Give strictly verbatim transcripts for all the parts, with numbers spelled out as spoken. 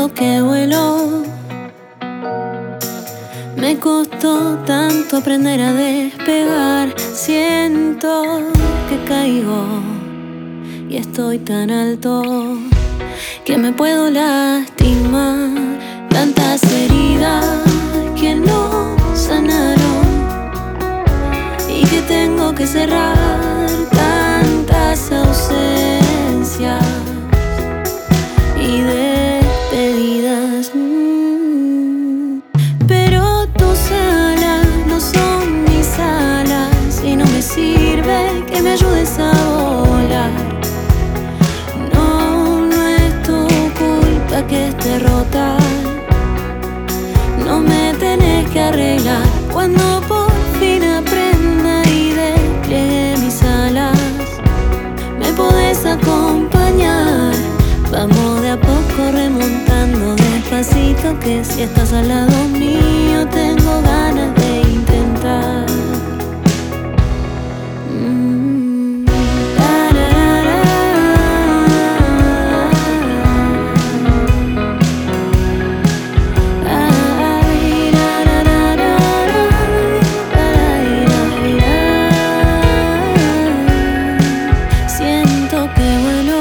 Siento que vuelo. Me costó tanto aprender a despegar. Siento que caigo y estoy tan alto que me puedo lastimar. Tantas heridas que no sanaron y que tengo que cerrar. Tantas ausencias y despedidas. mm. Pero tus alas no son mis alas y no me sirve que me ayudes a volar. No, no es tu culpa que esté rota. No me tenés que arreglar. Cuando por fin aprenda y despliegue mis alas, me podés acompañar. Vamos de a poco remontando despacito, que si estás al lado mío tengo ganas de intentar. Mm. Tararara. Ay, rararara. Ay, rararara. Siento que vuelo.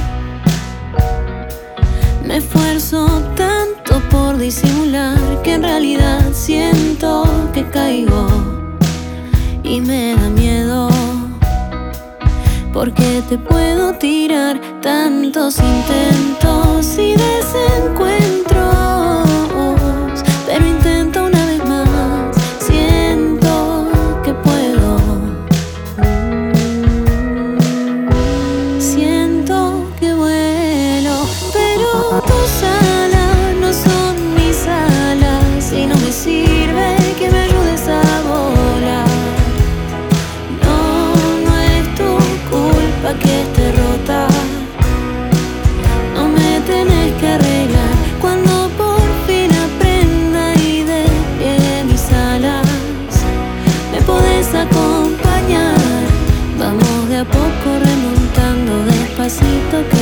Me esfuerzo tanto por disimular que en realidad siento que caigo y me da miedo, porque te puedo tirar tantos intentos y desencuentros, pero intento una vez más. Siento que puedo. Siento que vuelo, pero tus alas no son mis alas y no me sirve que me ayudes a volar. No, no es tu culpa que esté rota. No me tenés que arreglar. Cuando por fin aprenda y despliegue mis alas, me podés acompañar. Vamos de a poco remontando despacito, que